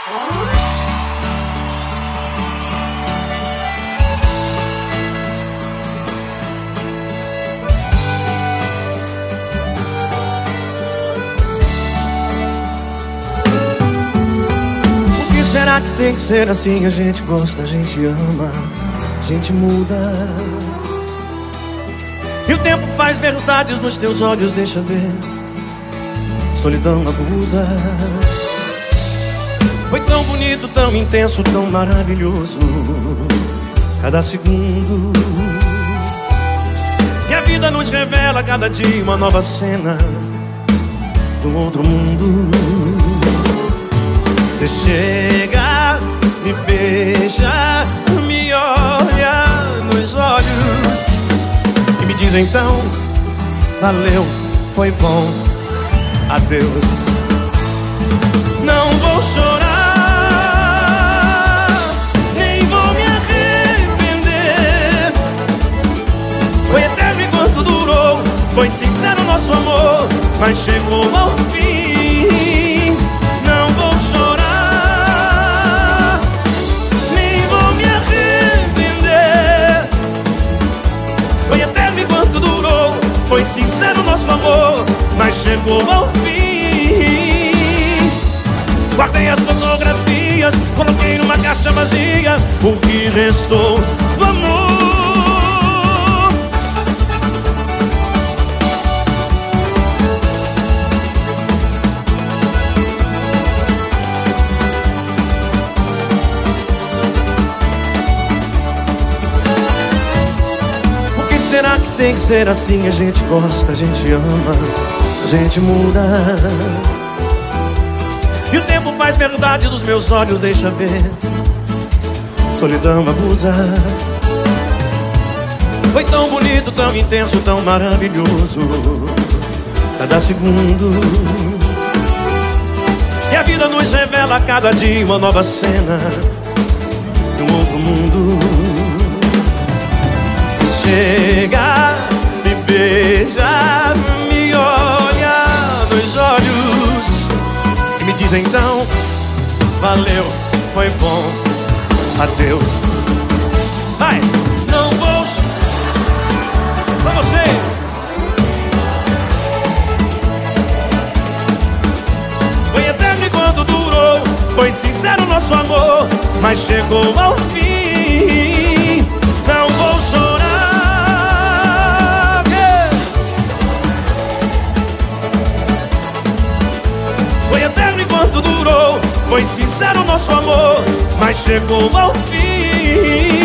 Por que será que tem que ser assim? A gente gosta, a gente ama, a gente muda. E o tempo faz verdades nos teus olhos, deixa ver. Solidão abusa. Foi tão bonito, tão intenso, tão maravilhoso cada segundo. E a vida nos revela cada dia uma nova cena de um outro mundo. Você chega, me beija, me olha nos olhos e me diz então: valeu, foi bom, adeus. Não vou chorar, nem vou me arrepender. Foi eterno enquanto durou, foi sincero nosso amor, mas chegou ao fim. Não vou chorar, nem vou me arrepender. Foi eterno enquanto durou, foi sincero nosso amor, mas chegou ao fim. Guardei as fotografias, coloquei numa caixa vazia o que restou do amor. Por que será que tem que ser assim? A gente gosta, a gente ama, a gente muda. E o tempo faz verdade dos meus olhos, deixa ver. Solidão abusa. Foi tão bonito, tão intenso, tão maravilhoso cada segundo. E a vida nos revela a cada dia uma nova cena de um outro mundo. Se chega, me beija, me olha nos olhos e me diz então: valeu, foi bom, adeus. Vai! Não vou... Só você! Foi eterno enquanto durou, foi sincero nosso amor, mas chegou ao fim. Não vou chorar, yeah. Foi eterno enquanto durou, foi sincero nosso amor, mas chegou ao fim.